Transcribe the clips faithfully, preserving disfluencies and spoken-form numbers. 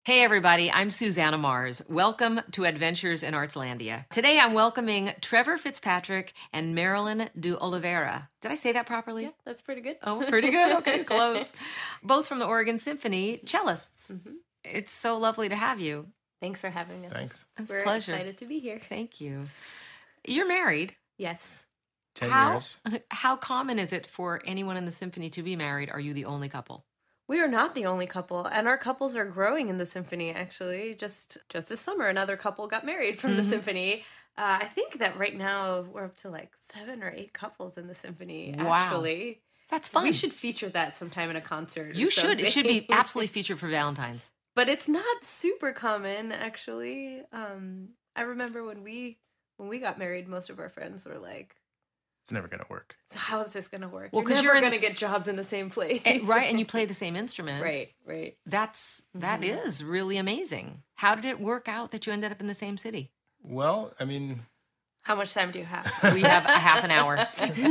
Hey everybody, I'm Susanna Mars. Welcome to Adventures in Artslandia. Today I'm welcoming Trevor Fitzpatrick and Marilyn de Oliveira. Did I say that properly? Yeah, that's pretty good. Oh, pretty good. Okay, close. Both from the Oregon Symphony, cellists. Mm-hmm. It's so lovely to have you. Thanks for having us. Thanks. It's We're a pleasure. excited to be here. Thank you. You're married. Yes. Ten how, years. How common is it for anyone in the symphony to be married? Are you the only couple? We are not the only couple, and our couples are growing in the symphony, actually. Just just this summer, another couple got married from mm-hmm. the symphony. Uh, I think that right now we're up to like seven or eight couples in the symphony, wow. actually. That's fun. We should feature that sometime in a concert. You should. It should be absolutely featured for Valentine's. But it's not super common, actually. Um, I remember when we when we got married, most of our friends were like, it's never going to work. How is this going to work? Well, because you're, you're never going to get jobs in the same place. And, right, and you play the same instrument. Right, right. That's, that mm-hmm. is really amazing. How did it work out that you ended up in the same city? Well, I mean... How much time do you have? We have a half an hour.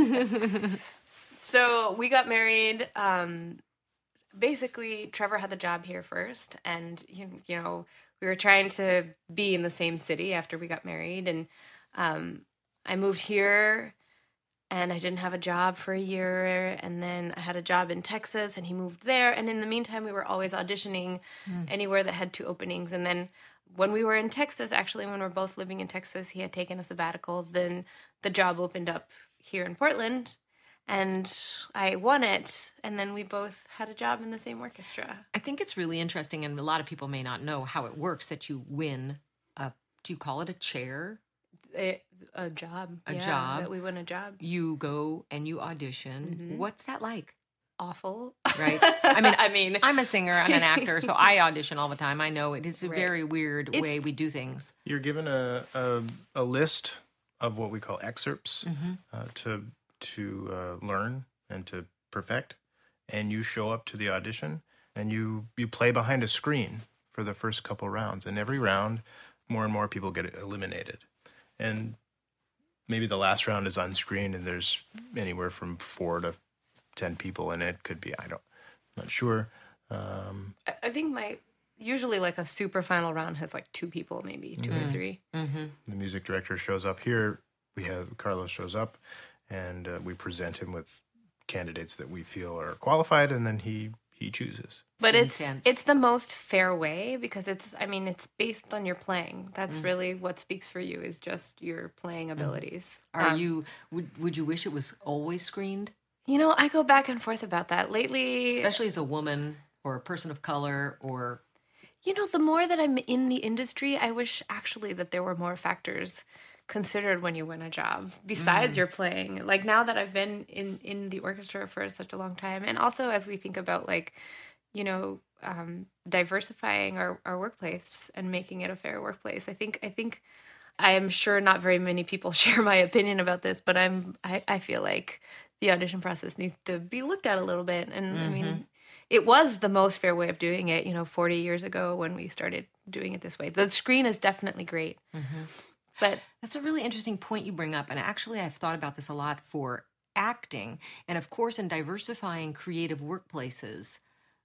So we got married. Um, basically, Trevor had the job here first. And, you, you know, we were trying to be in the same city after we got married. And um, I moved here... And I didn't have a job for a year, and then I had a job in Texas, and he moved there. And in the meantime, we were always auditioning mm. anywhere that had two openings. And then when we were in Texas, actually, when we were both living in Texas, he had taken a sabbatical. Then the job opened up here in Portland, and I won it. And then we both had a job in the same orchestra. I think it's really interesting, and a lot of people may not know how it works, that you win a, do you call it a chair? A, a job. A yeah, job. That we win a job. You go and you audition. Mm-hmm. What's that like? Awful. Right? I mean, I mean, I'm a singer and an actor, so I audition all the time. I know it is a right. very weird it's, way we do things. You're given a a, a list of what we call excerpts mm-hmm. uh, to to uh, learn and to perfect, and you show up to the audition and you you play behind a screen for the first couple rounds, and every round, more and more people get eliminated. And maybe the last round is on screen, and there's anywhere from four to ten people in it. Could be, I don't, I'm not sure. Um, I, I think my usually like a super final round has like two people, maybe two mm-hmm. or three. Mm-hmm. The music director shows up here. We have Carlos shows up, and uh, we present him with candidates that we feel are qualified, and then he he chooses. But it's it's it's the most fair way because it's I mean it's based on your playing. That's mm. really what speaks for you is just your playing abilities. Mm. Are um, you would would you wish it was always screened? You know, I go back and forth about that lately, especially as a woman or a person of color or you know, the more that I'm in the industry, I wish actually that there were more factors considered when you win a job besides mm. your playing. Like now that I've been in in the orchestra for such a long time, and also as we think about like you know, um, diversifying our, our workplace and making it a fair workplace. I think, I think, I am sure not very many people share my opinion about this, but I'm, I, I feel like the audition process needs to be looked at a little bit. And mm-hmm. I mean, it was the most fair way of doing it, you know, forty years ago when we started doing it this way. The screen is definitely great. Mm-hmm. But that's a really interesting point you bring up. And actually, I've thought about this a lot for acting. And of course, in diversifying creative workplaces,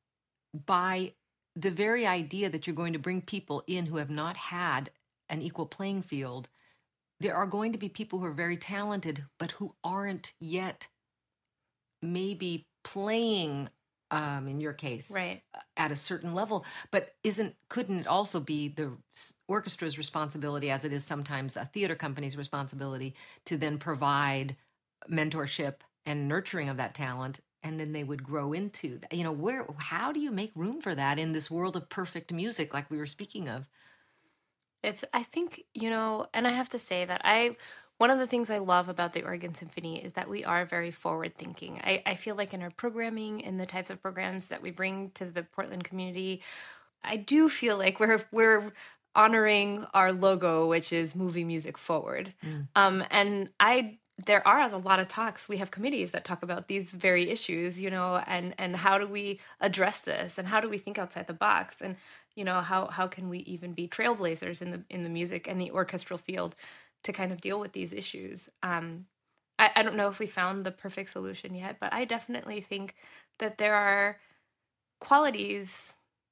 by the very idea that you're going to bring people in who have not had an equal playing field, there are going to be people who are very talented, but who aren't yet maybe playing, um, in your case, right. at a certain level. But isn't couldn't it also be the orchestra's responsibility, as it is sometimes a theater company's responsibility, to then provide mentorship and nurturing of that talent? And then they would grow into that. You know, where, how do you make room for that in this world of perfect music like we were speaking of? It's, I think, you know, and I have to say that I, one of the things I love about the Oregon Symphony is that we are very forward thinking. I, I feel like in our programming and the types of programs that we bring to the Portland community, I do feel like we're, we're honoring our logo, which is moving music forward. Mm. Um, and I, there are a lot of talks. We have committees that talk about these very issues, you know, and, and how do we address this and how do we think outside the box? And, you know, how, how can we even be trailblazers in the, in the music and the orchestral field to kind of deal with these issues? Um, I, I don't know if we found the perfect solution yet, but I definitely think that there are qualities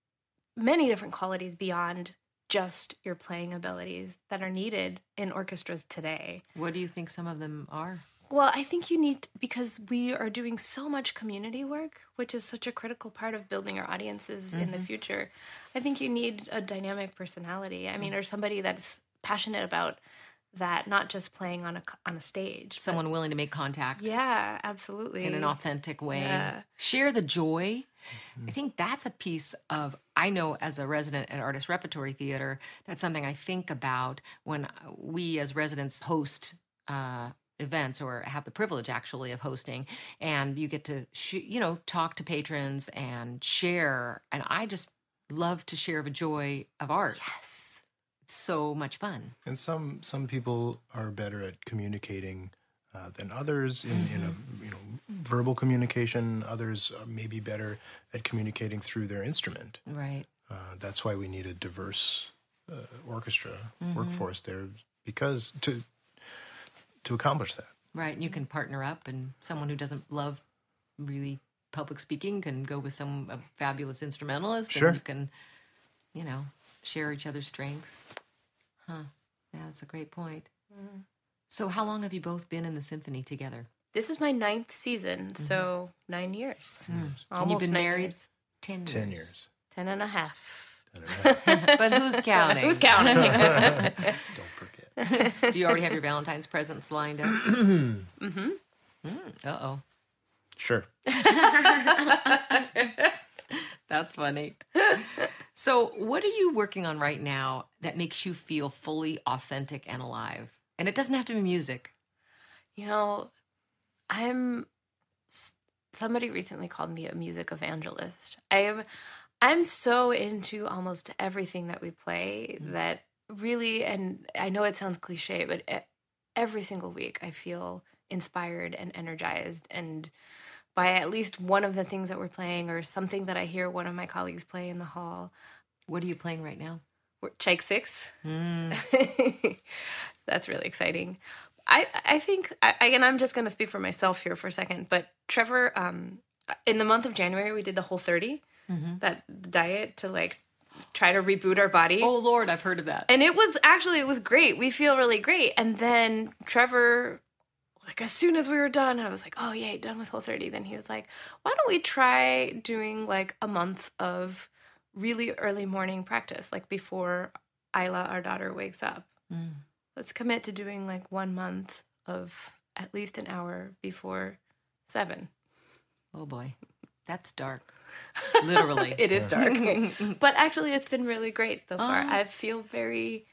many different qualities beyond just your playing abilities that are needed in orchestras today. What do you think some of them are? Well, I think you need, because we are doing so much community work, which is such a critical part of building our audiences mm-hmm. in the future. I think you need a dynamic personality. I mean, or somebody that's passionate about that, not just playing on a on a stage. Someone but, willing to make contact. Yeah, absolutely. In an authentic way. Yeah. Share the joy. Mm-hmm. I think that's a piece of, I know as a resident at Artist Repertory Theater, that's something I think about when we as residents host uh, events, or have the privilege actually of hosting, and you get to, sh- you know, talk to patrons and share. And I just love to share the joy of art. Yes. So much fun. And some some people are better at communicating uh, than others in, mm-hmm. in a you know verbal communication. Others are maybe better at communicating through their instrument. Right. Uh, that's why we need a diverse uh, orchestra mm-hmm. workforce there, because to to accomplish that. Right. And you can partner up, and someone who doesn't love really public speaking can go with some a fabulous instrumentalist. Sure. And you can, you know, share each other's strengths. Huh. Yeah, that's a great point. Mm. So how long have you both been in the symphony together? This is my ninth season, mm-hmm. so nine years. Mm. Almost and you've been married years. ten, ten years. years. Ten and a half. Ten and a half. But who's counting? Who's counting? Don't forget. Do you already have your Valentine's presents lined up? mm-hmm. Mm, uh-oh. Sure. That's funny. So what are you working on right now that makes you feel fully authentic and alive? And it doesn't have to be music. You know, I'm, somebody recently called me a music evangelist. I am, I'm so into almost everything that we play mm-hmm. that really, and I know it sounds cliche, but every single week I feel inspired and energized, and by at least one of the things that we're playing, or something that I hear one of my colleagues play in the hall. What are you playing right now? We're Tchaik six. Mm. That's really exciting. I, I think, I, again, I'm just going to speak for myself here for a second, but Trevor, um, in the month of January, we did the Whole thirty, mm-hmm. that diet to like try to reboot our body. Oh, Lord, I've heard of that. And it was, actually, it was great. We feel really great. And then Trevor, like as soon as we were done, I was like, oh, yay, done with Whole thirty. Then he was like, why don't we try doing like a month of really early morning practice, like before Isla, our daughter, wakes up. Mm. Let's commit to doing like one month of at least an hour before seven. Oh, boy. That's dark. Literally. It is dark. But actually, it's been really great so far. Uh, I feel very...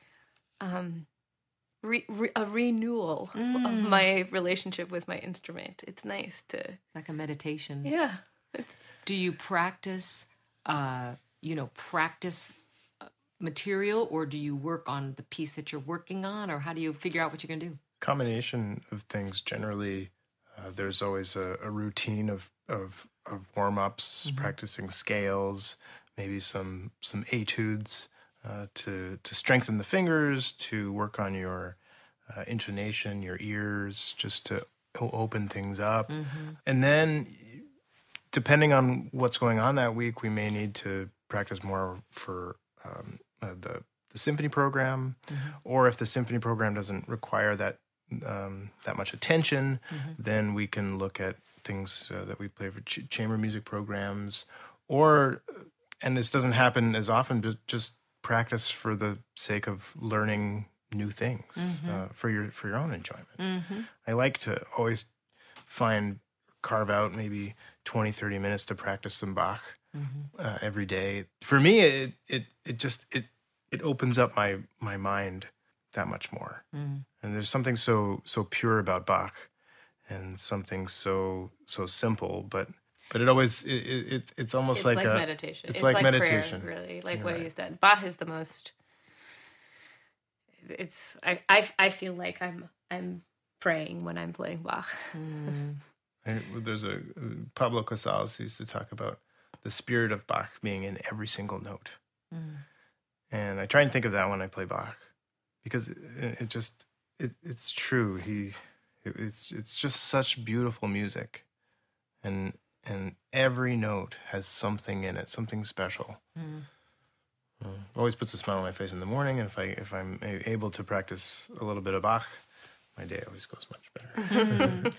Um, Re, re, a renewal mm. of my relationship with my instrument. It's nice to... Like a meditation. Yeah. Do you practice, uh, you know, practice material, or do you work on the piece that you're working on, or how do you figure out what you're going to do? Combination of things. Generally, uh, there's always a, a routine of, of, of warm-ups, mm-hmm. practicing scales, maybe some some etudes, Uh, to to strengthen the fingers, to work on your uh, intonation, your ears, just to o- open things up. Mm-hmm. And then, depending on what's going on that week, we may need to practice more for um, uh, the, the symphony program, mm-hmm. or if the symphony program doesn't require that um, that much attention, mm-hmm. then we can look at things uh, that we play for ch- chamber music programs, or, and this doesn't happen as often, but just practice for the sake of learning new things, mm-hmm. uh, for your for your own enjoyment. Mm-hmm. I like to always find, carve out maybe twenty, thirty minutes to practice some Bach mm-hmm. uh, every day. For me, it it it just it it opens up my my mind that much more. Mm. And there's something so so pure about Bach, and something so so simple, but But it always, it, it, it's almost it's like, like a... meditation. It's, it's like, like meditation. Prayer, really, like You're what right. you said. Bach is the most... It's... I, I, I feel like I'm I'm praying when I'm playing Bach. Mm. I, there's a... Pablo Casals used to talk about the spirit of Bach being in every single note. Mm. And I try and think of that when I play Bach. Because it, it just... It, it's true. He... It, it's it's just such beautiful music. And... And every note has something in it, something special. Mm. Uh, always puts a smile on my face in the morning. And if I if I'm a- able to practice a little bit of Bach, my day always goes much better.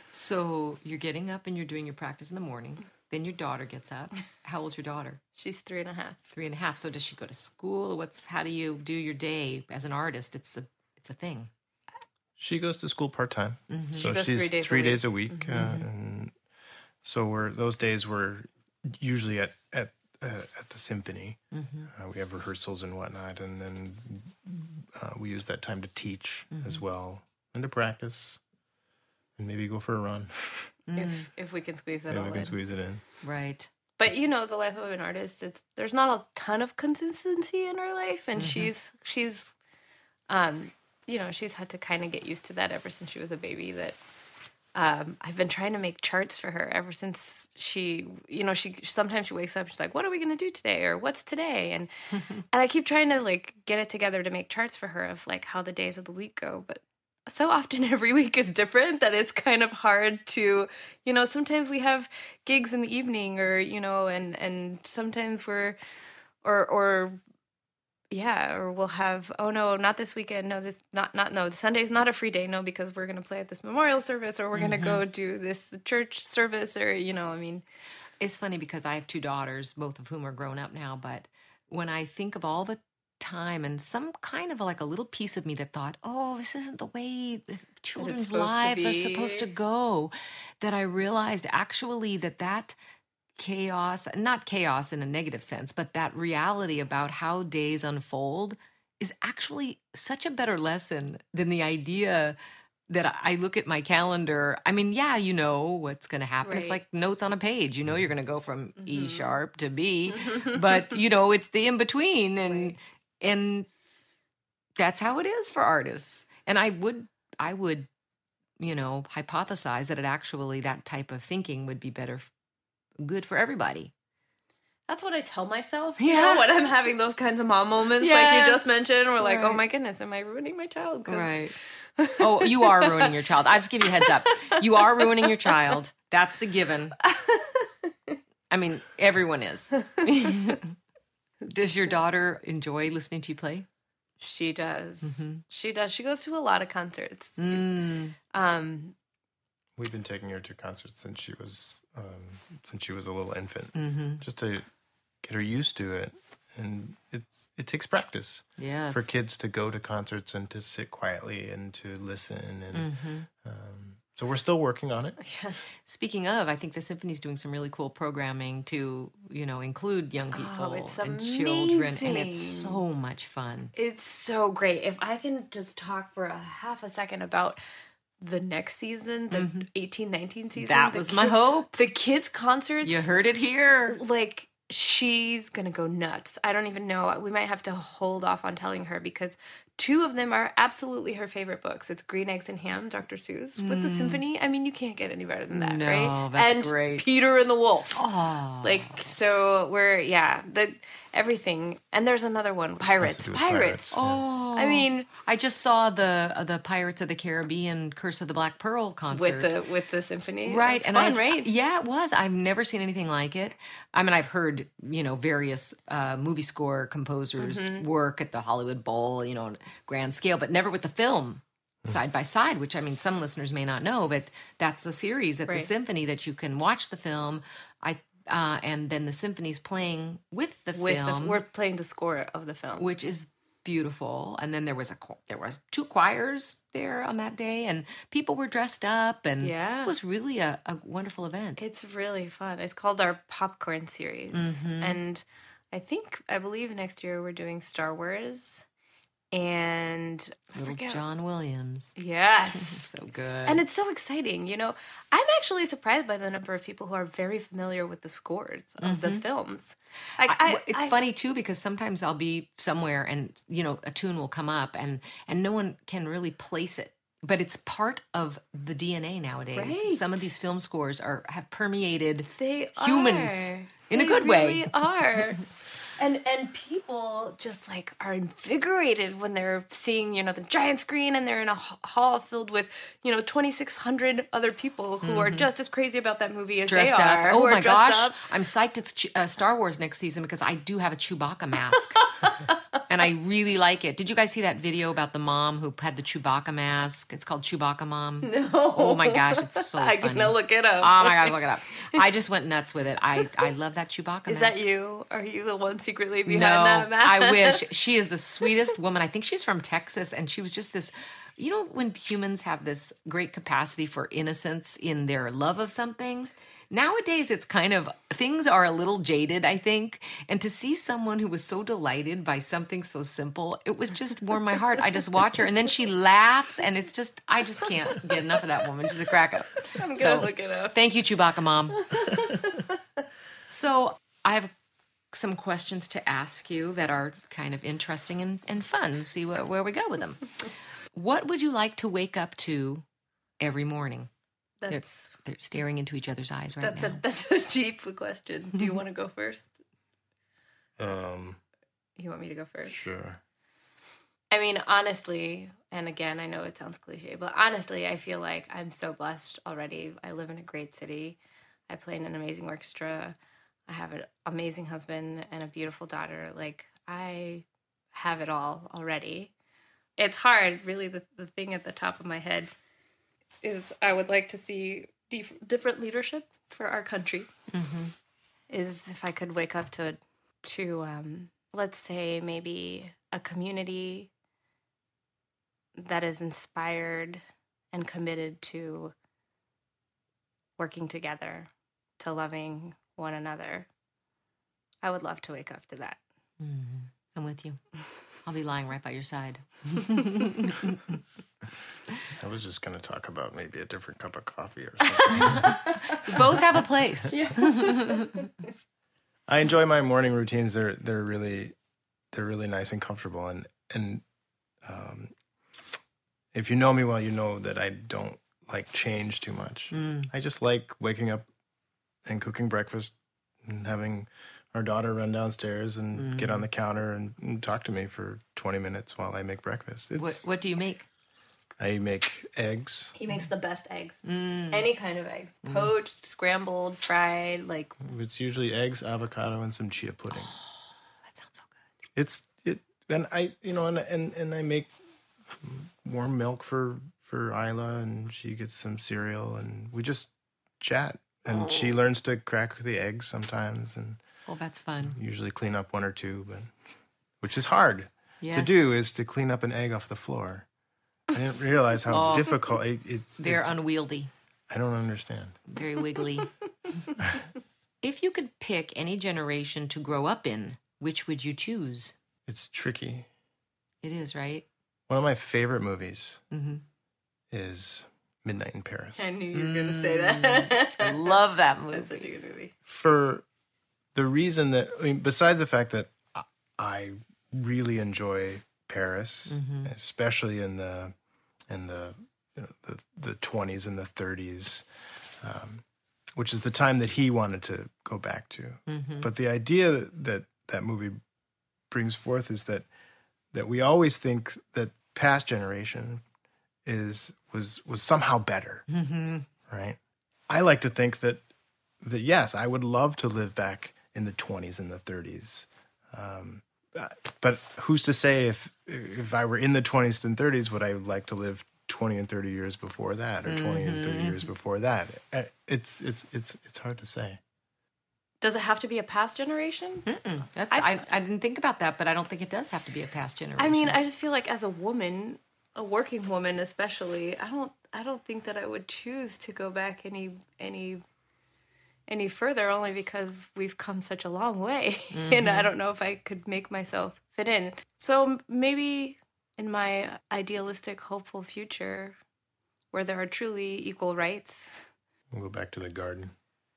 So you're getting up and you're doing your practice in the morning. Then your daughter gets up. How old's your daughter? She's three and a half. Three and a half. So does she go to school? What's how do you do your day as an artist? It's a it's a thing. She goes to school part time, Mm-hmm. so She goes she's three days a three week. days a week. Mm-hmm. Uh, and so we're those days we're usually at at uh, at the symphony. Mm-hmm. Uh, we have rehearsals and whatnot, and then uh, we use that time to teach Mm-hmm. as well and to practice, and maybe go for a run. If if we can squeeze that Yeah, all we can in. squeeze it in. Right. But you know, the life of an artist, it's, there's not a ton of consistency in her life, and she's she's, um, you know, she's had to kind of get used to that ever since she was a baby. That um, I've been trying to make charts for her ever since she, you know, she sometimes she wakes up, she's like, "What are we gonna do today?" or "What's today?" and and I keep trying to like get it together to make charts for her of like how the days of the week go, but so often every week is different that it's kind of hard to, you know, sometimes we have gigs in the evening or, you know, and, and sometimes we're, or, or, yeah, or we'll have, oh no, not this weekend. No, this, not, not, no, Sunday's not a free day. No, because we're going to play at this memorial service or we're going to go do this church service or, you know, I mean. It's funny because I have two daughters, both of whom are grown up now, but when I think of all the time and some kind of like a little piece of me that thought, oh, this isn't the way the children's supposed to lives are be. supposed to go, that I realized actually that that chaos, not chaos in a negative sense, but that reality about how days unfold is actually such a better lesson than the idea that I look at my calendar. I mean, yeah, you know what's going to happen. It's Right. like notes on a page. You know you're going to go from E sharp to B, but you know it's the in between, and Right. and that's how it is for artists. And I would I would you know hypothesize that it actually that type of thinking would be better, good for everybody. That's what I tell myself, you Yeah. know, when I'm having those kinds of mom moments like Yes. you just mentioned. We're like, oh Right. my goodness, am I ruining my child? 'Cause- Oh, you are ruining your child. I just give you a heads up. You are ruining your child. That's the given. I mean, everyone is. Does your daughter enjoy listening to you play? She does. Mhm. She does. She goes to a lot of concerts. Mm. Um, We've been taking her to concerts since she was um, since she was a little infant, Mm-hmm. just to get her used to it. And it's it takes practice Yes. for kids to go to concerts and to sit quietly and to listen. And Mm-hmm. um, so we're still working on it. Speaking of, I think the symphony's doing some really cool programming to, you know, include young people Oh, it's and children, and it's amazing. so much fun. it's so great. If I can just talk for a half a second about the next season, the eighteen nineteen season. That the was my kid- hope. The kids' concerts. You heard it here. Like, she's gonna go nuts. I don't even know. We might have to hold off on telling her because two of them are absolutely her favorite books. It's Green Eggs and Ham, Doctor Seuss, with the symphony. I mean, you can't get any better than that, No, right? that's and great. Peter and the Wolf. Oh, Like, so we're, yeah, the everything. And there's another one, Pirates. do with Pirates. pirates. oh. I mean, I just saw the uh, the Pirates of the Caribbean Curse of the Black Pearl concert. with the with the symphony. Right, It's and fun, I've- right? Yeah, it was. I've never seen anything like it. I mean, I've heard, you know, various uh, movie score composers Mm-hmm. work at the Hollywood Bowl, you know, on a grand scale, but never with the film side by side, which I mean, some listeners may not know, but that's a series at Right. the Symphony that you can watch the film. I uh, and then the symphony's playing with the With film, the, we're playing the score of the film. which is beautiful. And then there was a cho- there was two choirs there on that day, and people were dressed up, and Yeah. it was really a, a wonderful event. It's really fun. It's called our Popcorn series. Mhm. And I think, I believe next year we're doing Star Wars. And I Little forget. John Williams. Yes. So good. And it's so exciting. You know, I'm actually surprised by the number of people who are very familiar with the scores of the films. Like, Mm-hmm. I- I, w- it's I- funny too, because sometimes I'll be somewhere and, you know, a tune will come up and and no one can really place it. But it's part of the D N A nowadays. Right. Some of these film scores are have permeated They humans are. in a They good way. really are. And and people just like are invigorated when they're seeing, you know, the giant screen and they're in a h- hall filled with, you know, twenty-six hundred other people who mm-hmm. are just as crazy about that movie as dressed they up. are. Oh my gosh. Up. I'm psyched it's Ch- uh, Star Wars next season because I do have a Chewbacca mask. And I really like it. Did you guys see that video about the mom who had the Chewbacca mask? It's called Chewbacca Mom. No. Oh my gosh, it's so I'm funny. gonna look it up. Oh my gosh, look it up. I just went nuts with it. I, I love that Chewbacca Is mask. that you? Are you the one secretly behind no, that mask? I wish. She is the sweetest woman. I think she's from Texas, and she was just this, you know, when humans have this great capacity for innocence in their love of something. Nowadays, it's kind of, things are a little jaded, I think. And to see someone who was so delighted by something so simple, it was just warmed my heart. I just watch her, and then she laughs, and it's just, I just can't get enough of that woman. She's a crack up. I'm going to so, look it up. Thank you, Chewbacca Mom. So I have some questions to ask you that are kind of interesting and, and fun. See where, where we go with them. What would you like to wake up to every morning? That's... They're, they're staring into each other's eyes right that's now. A, that's a deep question. Do you want to go first? Um, you want me to go first? Sure. I mean, honestly, and again, I know it sounds cliche, but honestly, I feel like I'm so blessed already. I live in a great city. I play in an amazing orchestra. I have an amazing husband and a beautiful daughter. Like, I have it all already. It's hard, really. The, the thing at the top of my head is I would like to see dif- different leadership for our country. Mm-hmm. Is if I could wake up to, to um, let's say, maybe a community that is inspired and committed to working together, to loving one another. I would love to wake up to that. Mm-hmm. I'm with you. I'll be lying right by your side. I was just going to talk about maybe a different cup of coffee or something. Both have a place. Yeah. I enjoy my morning routines. They're they're really they're really nice and comfortable. And and um, if you know me well, you know that I don't like change too much. Mm. I just like waking up and cooking breakfast and having our daughter run downstairs and Mm. get on the counter and, and talk to me for twenty minutes while I make breakfast. It's, What What do you make? I make eggs. He makes the best eggs. Mm. Any kind of eggs. Poached, scrambled, fried, like... It's usually eggs, avocado, and some chia pudding. That sounds so good. It's it, and I you know and and and I make warm milk for for Isla, and she gets some cereal, and we just chat, and Oh. she learns to crack the eggs sometimes, and Oh, that's fun. usually clean up one or two, but which is hard Yes. to do is to clean up an egg off the floor. I didn't realize how Oh. difficult it, it's. They're it's, unwieldy, I don't understand. very wiggly. If you could pick any generation to grow up in, which would you choose? It's tricky. It is, right? One of my favorite movies Mm-hmm. is Midnight in Paris. I knew you were going to say that. I love that movie. That's such a good movie. For the reason that, I mean, besides the fact that I- I really enjoy Paris, Mhm. especially in the in the you know, the the twenties and the thirties, um, which is the time that he wanted to go back to. Mm-hmm. But the idea that that movie brings forth is that that we always think that past generation is was was somehow better, Mm-hmm. right? I like to think that that yes, I would love to live back in the twenties and the thirties. Um, uh, but who's to say if if I were in the twenties and thirties, would I like to live twenty and thirty years before that, or twenty and thirty Mhm. years before that? Uh, It's it's it's it's hard to say. Does it have to be a past generation? Mm-mm. That's, I- I, I didn't think about that, but I don't think it does have to be a past generation. I mean, I just feel like as a woman, a working woman especially, I don't I don't think that I would choose to go back any any any further, only because we've come such a long way. And I don't know if I could make myself fit in. So maybe in my idealistic, hopeful future where there are truly equal rights. We'll go back to the garden.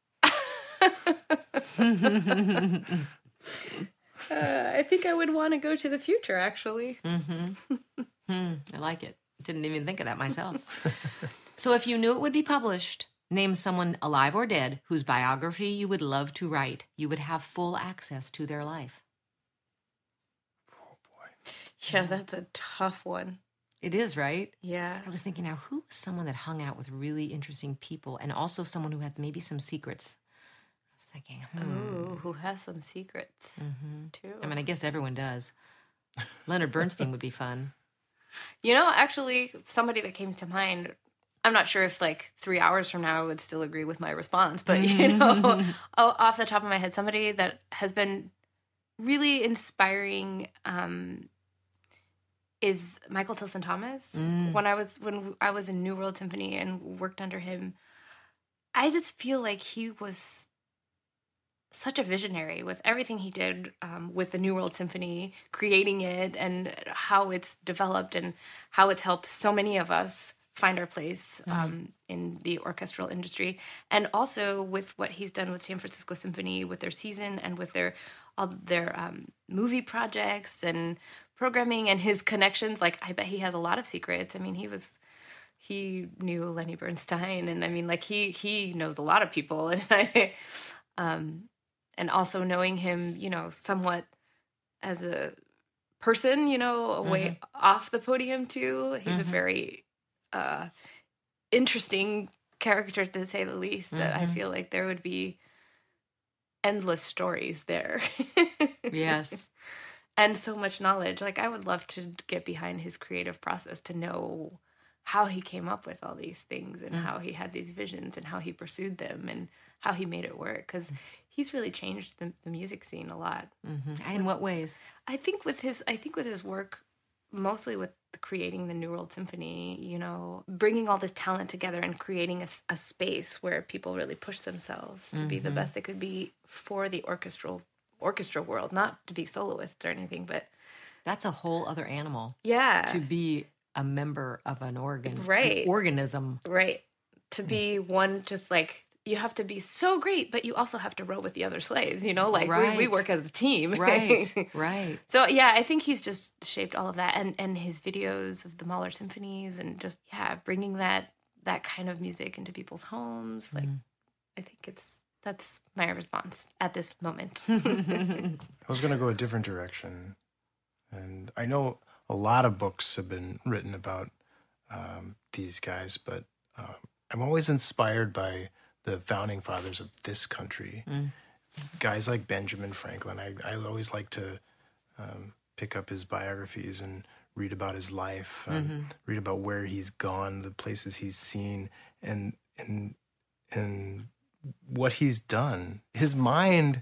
Uh, I think I would want to go to the future, actually. Mm-hmm. Hmm, I like it. Didn't even think of that myself. So if you knew it would be published, name someone alive or dead whose biography you would love to write. You would have full access to their life. Yeah, that's a tough one. It is, right? Yeah. I was thinking now, who was someone that hung out with really interesting people and also someone who had maybe some secrets? I was thinking, hmm. Oh, who has some secrets Mm-hmm. too? I mean, I guess everyone does. Leonard Bernstein would be fun. You know, actually, somebody that came to mind, I'm not sure if like three hours from now I would still agree with my response, but you know, oh, off the top of my head, somebody that has been really inspiring um, is Michael Tilson Thomas. Mm. When I was when I was in New World Symphony and worked under him, I just feel like he was such a visionary with everything he did um, with the New World Symphony, creating it and how it's developed and how it's helped so many of us find our place um, mm. in the orchestral industry. And also with what he's done with San Francisco Symphony, with their season and with their all their um, movie projects and programming and his connections. Like, I bet he has a lot of secrets. I mean, he was... He knew Lenny Bernstein, and I mean, like, he he knows a lot of people. And I... Um, And also knowing him, you know, somewhat as a person, you know, away mm-hmm. off the podium too. He's mm-hmm. a very uh, interesting character, to say the least, that mm-hmm. I feel like there would be endless stories there. Yes. And so much knowledge. Like, I would love to get behind his creative process, to know how he came up with all these things and mm-hmm. how he had these visions and how he pursued them and how he made it work. Because he's really changed the, the music scene a lot. Mm-hmm. In what ways? I think with his, I think with his work, mostly with creating the New World Symphony, you know, bringing all this talent together and creating a, a space where people really push themselves to mm-hmm. be the best they could be for the orchestral orchestra world, not to be soloists or anything, but that's a whole other animal. Yeah, to be a member of an organ, right? An organism, right? To be one, just like. You have to be so great, but you also have to row with the other slaves, you know, like right. we, we work as a team. Right, right. So, yeah, I think he's just shaped all of that. And, and his videos of the Mahler symphonies and just, yeah, bringing that that kind of music into people's homes. Like, mm. I think it's, that's my response at this moment. I was going to go a different direction. And I know a lot of books have been written about um, these guys, but um, I'm always inspired by the founding fathers of this country, mm. guys like Benjamin Franklin. I, I always like to um, pick up his biographies and read about his life, um, mm-hmm. read about where he's gone, the places he's seen, and and and what he's done. His mind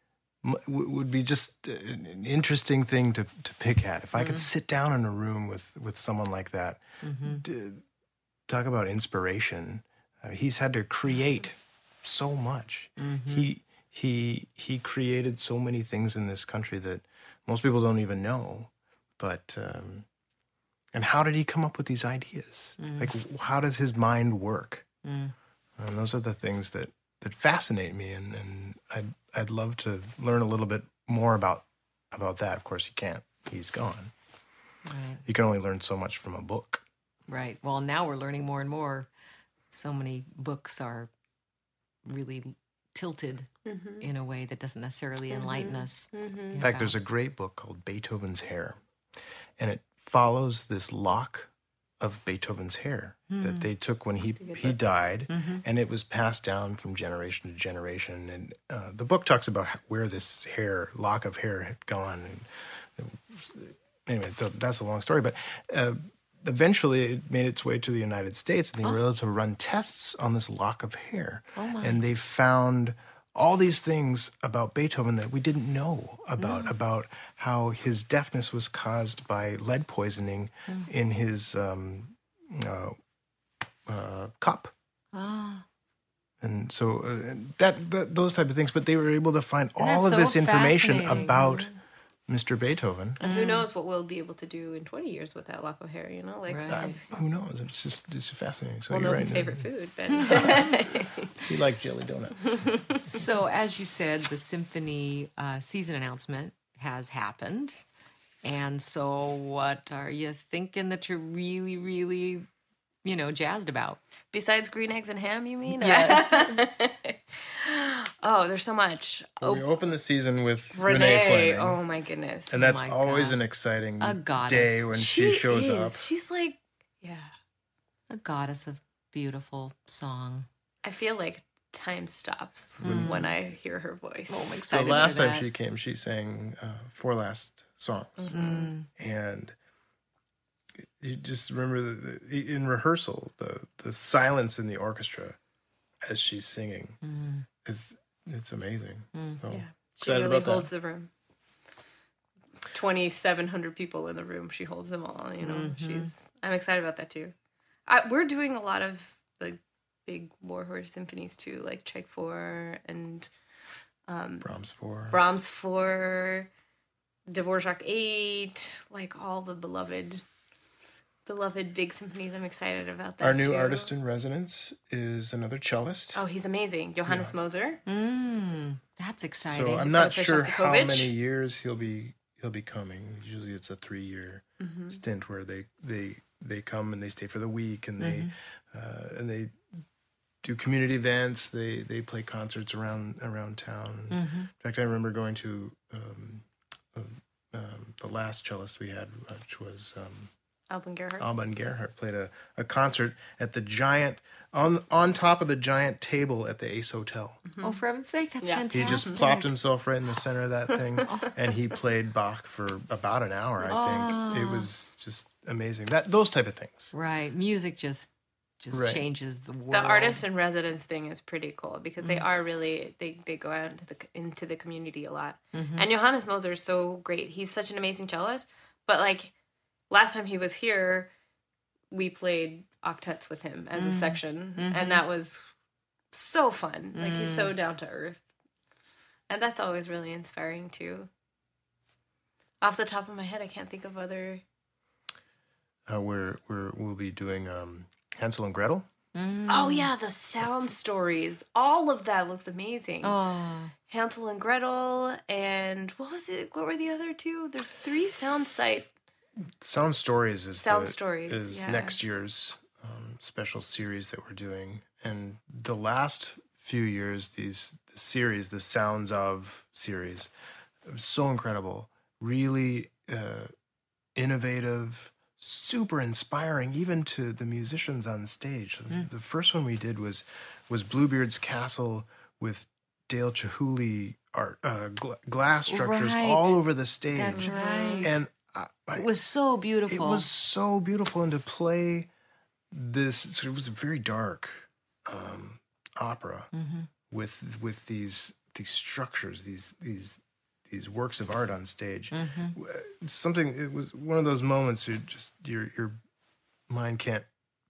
w- would be just an interesting thing to to pick at. If I mm-hmm. could sit down in a room with with someone like that, mm-hmm. d- talk about inspiration. Uh, he's had to create so much. Mm-hmm. He he he created so many things in this country that most people don't even know. But um, and how did he come up with these ideas? Mm. Like, how does his mind work? Mm. And those are the things that, that fascinate me, and, and I'd I'd love to learn a little bit more about about that. Of course, you can't. He's gone. Right. You can only learn so much from a book. Right. Well, now we're learning more and more. So many books are really tilted mm-hmm. in a way that doesn't necessarily enlighten mm-hmm. us. Mm-hmm. In fact, there's a great book called Beethoven's Hair, and it follows this lock of Beethoven's hair mm. that they took when he he died, mm-hmm. and it was passed down from generation to generation. And uh, the book talks about where this hair, lock of hair, had gone. And anyway, that's a long story, but. Uh, Eventually, it made its way to the United States, and they oh. were able to run tests on this lock of hair. Oh my. And they found all these things about Beethoven that we didn't know about, mm. about how his deafness was caused by lead poisoning mm. in his um, uh, uh, cup. Ah. And so uh, that, that those type of things, but they were able to find and all of so this information about... Mm. Mister Beethoven. And who knows what we'll be able to do in twenty years with that lock of hair, you know? Like, right. uh, who knows? It's just it's fascinating. So we'll know right. his favorite food. But he liked jelly donuts. So, as you said, the symphony uh, season announcement has happened. And so what are you thinking that you're really, really, you know, jazzed about? Besides green eggs and ham, you mean? Yes. Oh, there's so much. Well, Oh, we open the season with Renee, Renee. Fleming. Oh my goodness. And that's my always gosh. an exciting A goddess. day when she, shows is. up. She's like, yeah. A goddess of beautiful song. I feel like time stops when, when I hear her voice. Oh, I'm The excited. last for time that. she came, she sang uh, four last songs. Mm. And you just remember the, the, in rehearsal, the, the silence in the orchestra as she's singing Mm. is it's amazing. Mm. So Yeah. She excited really about holds that. the room. twenty-seven hundred people in the room. She holds them all, you know. Mhm. She's I'm excited about that too. I, we're doing a lot of the big Warhorse symphonies too, like Czech four and um, Brahms four. Brahms four, Dvorak eight, like all the beloved beloved big symphonies. I'm excited about that. Our new too. artist in residence is another cellist. Oh, he's amazing. Johannes Moser. Mm. That's exciting. so I'm He's not gonna play sure how Shostakovich. many years he'll be he'll be coming. Usually it's a three year Mm-hmm. stint where they they they come and they stay for the week and they uh, and they do community events. They they play concerts around around town. Mm-hmm. In fact, I remember going to um, uh, um, the last cellist we had, which was um, Alban Gerhardt. Alban Gerhardt, played a, a concert at the giant on on top of the giant table at the Ace Hotel. Oh, for heaven's sake, that's Yeah. He fantastic. He just plopped himself right in the center of that thing, and he played Bach for about an hour. I think it was just amazing. That those type of things. Right. Music just just Right. changes the world. The artist in residence thing is pretty cool because they are really they, they go out into the into the community a lot. And Johannes Moser is so great. He's such an amazing cellist. But like last time he was here, we played octets with him as a section, and that was so fun. Like he's so down to earth, and that's always really inspiring too. Off the top of my head, I can't think of other. Uh, we're we're we'll be doing um, Hansel and Gretel. Mm. Oh yeah, the sound stories. All of that looks amazing. Oh. Hansel and Gretel, and what was it? What were the other two? There's three sound site. Sound Stories is Sound the, Stories, is yeah. next year's um, special series that we're doing, and the last few years, these the series, the Sounds of series, it was so incredible, really uh, innovative, super inspiring, even to the musicians on stage. Mm. The first one we did was was Bluebeard's Castle with Dale Chihuly art, uh, gl- glass structures Right. all over the stage, That's right. and I, I, It was so beautiful. it was so beautiful, and to play this, it was a very dark um, opera Mm-hmm. with with these these structures, these these these works of art on stage. Mm-hmm. It's something. It was one of those moments you just your your mind can't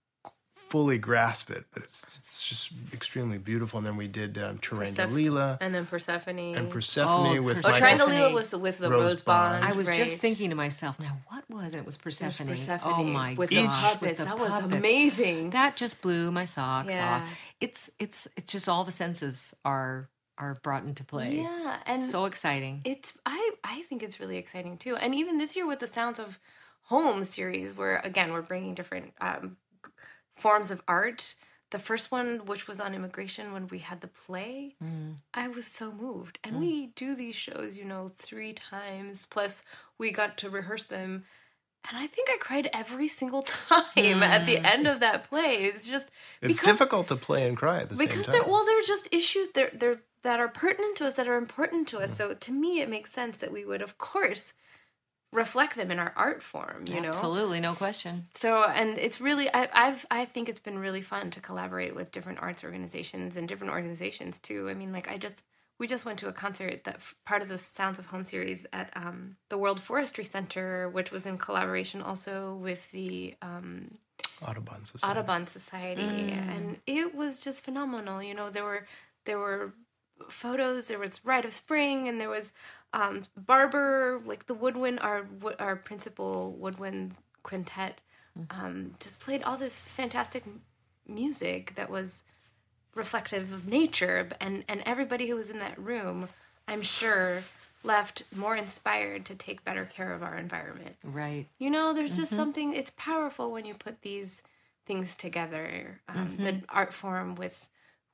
fully grasp it, but it's it's just extremely beautiful. And then we did um, Perseph- Lila And then Persephone. and Persephone Oh, with Oh, Persephone. Michael. Triangle was with the Rose Rose Bond. Bond. I was just right. thinking to myself, now what was it? It was Persephone. Persephone Oh my with gosh, the with puppets. the That was puppets. amazing. That just blew my socks Yeah. off. It's it's it's just all the senses are are brought into play. Yeah, and So exciting. it's I I think it's really exciting too. And even this year with the Sounds of Home series, where again we're bringing different um, forms of art. The first one, which was on immigration, when we had the play, Mm. I was so moved. And we do these shows, you know, three times. Plus, we got to rehearse them. And I think I cried every single time at the end of that play. It was just It's because, difficult to play and cry at the same because time. there well, there are just issues there there that are pertinent to us, that are important to us. So to me, it makes sense that we would, of course, reflect them in our art form. You know, Absolutely, no question. so, and it's really, I, I've, I think it's been really fun to collaborate with different arts organizations and different organizations too. I mean, like I just, we just went to a concert that f- part of the Sounds of Home series at um, the World Forestry Center, which was in collaboration also with the um, Audubon Society. Audubon Society, and it was just phenomenal. You know, there were there were photos, there was Rite of Spring, and there was um, Barber, like the woodwind, our wo- our principal woodwind quintet, um, just played all this fantastic m- music that was reflective of nature, and and everybody who was in that room, I'm sure, left more inspired to take better care of our environment. Right. You know, there's just something, it's powerful when you put these things together. Um, The art form with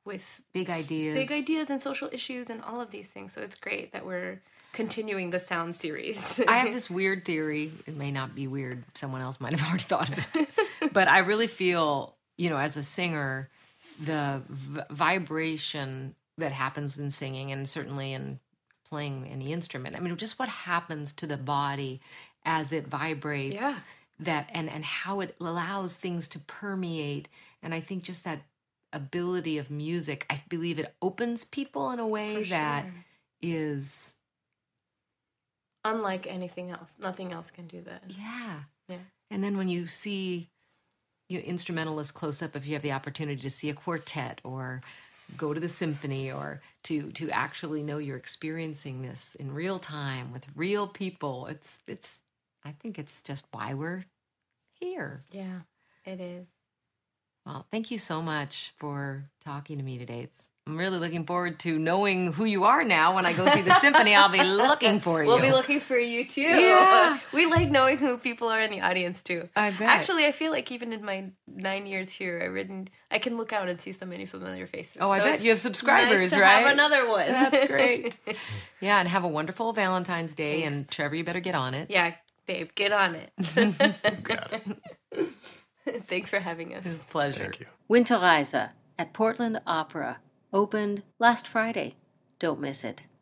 with big ideas, big ideas and social issues and all of these things. So it's great that we're continuing the sound series. I have this weird theory. It may not be weird. Someone else might have already thought of it. But I really feel, you know, as a singer, the v- vibration that happens in singing, and certainly in playing any instrument, I mean, just what happens to the body as it vibrates, Yeah. that and, and how it allows things to permeate. And I think just that ability of music, I believe it opens people in a way For that sure. is, Unlike anything else. Nothing else can do that. yeah. Yeah. And then when you see you know, instrumentalists close up, if you have the opportunity to see a quartet or go to the symphony, or to to actually know you're experiencing this in real time with real people, it's it's I think it's just why we're here. Yeah, it is. Well, thank you so much for talking to me today. It's, I'm really looking forward to knowing who you are now. When I go see the symphony, I'll be looking for you. We'll be looking for you too. Yeah. We like knowing who people are in the audience too. I bet. Actually, I feel like even in my nine years here, I written, I can look out and see so many familiar faces. Oh, I So bet it's you have subscribers, nice to right? have another one. That's great. Yeah, and have a wonderful Valentine's Day. Thanks. And Trevor, you better get on it. Yeah, babe, get on it. Got it. Thanks for having us. It's a pleasure. Thank you. Winterreise at Portland Opera opened last Friday. Don't miss it.